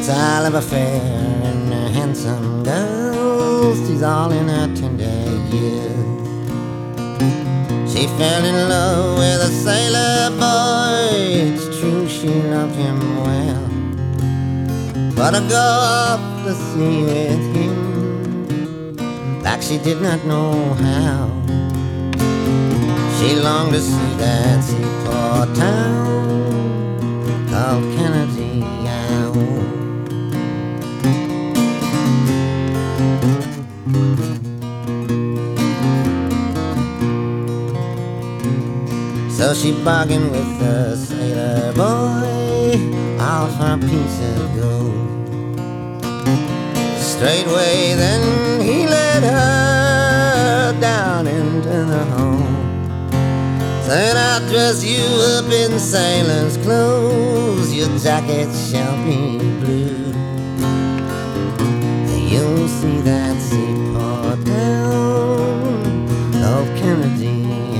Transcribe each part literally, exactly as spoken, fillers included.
Oliver Fair and a handsome girl. She's all in her tender years. She fell in love with a sailor boy. It's true she loved him well, but to go off the sea with him, like she did not know how. She longed to see that seaport town called Kennedy. So she bargained with the sailor boy, all for a piece of gold. Straightway then he led her down into the home, saying, I'll dress you up in sailor's clothes, your jacket shall be blue. You'll see that seaport town of Kennedy.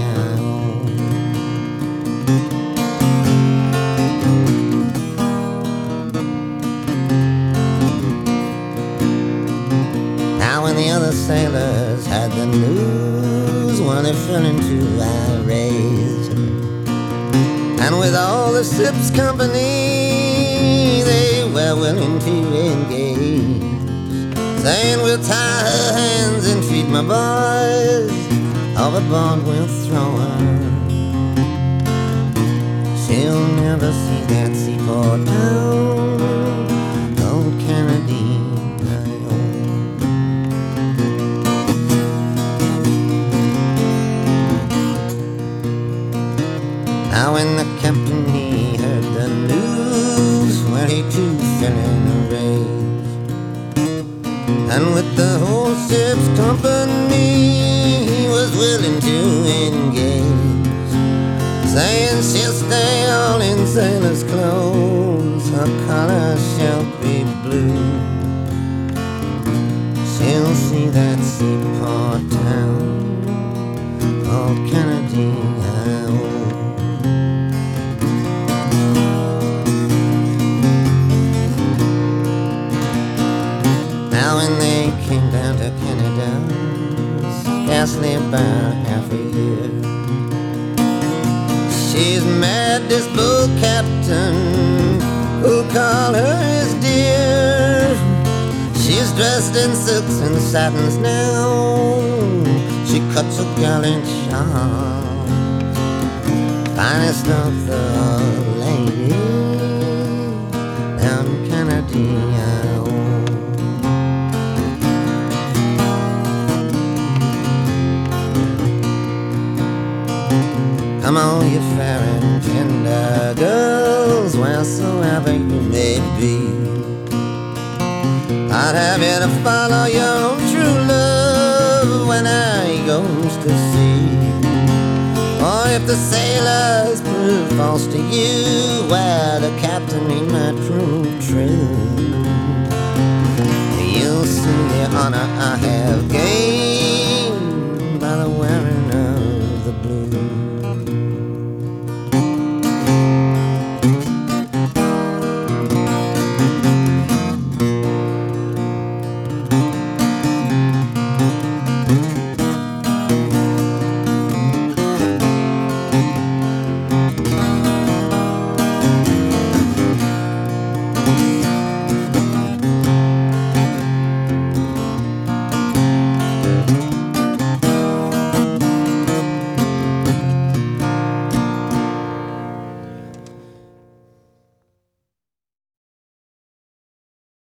The other sailors had the news, one they fell into irate, and with all the ship's company they were willing to engage, saying, we'll tie her hands and feed my boys, overboard we'll throw her. She'll never see that seaport town, oh Kennedy. Now when the captain he heard the news, well he too fell in a rage, and with the whole ship's company he was willing to engage, saying she'll stay all in sailor's clothes, her color shall be blue. She'll see that seaport town called Kennedy. Now when they came down to Canada, scarcely about half a year, she's mad, this boat captain, who call her his dear. She's dressed in silks and satins now, she cuts a gallant shawl, finest of the ladies down Kennedy. Come on, you fair and tender girls, wheresoever you may be, I'd have you to follow your own true love when I goes to sea. Or if the sailors prove false to you, well, the captain he might prove true. You'll see the honor I have gained by the wearing of the blue.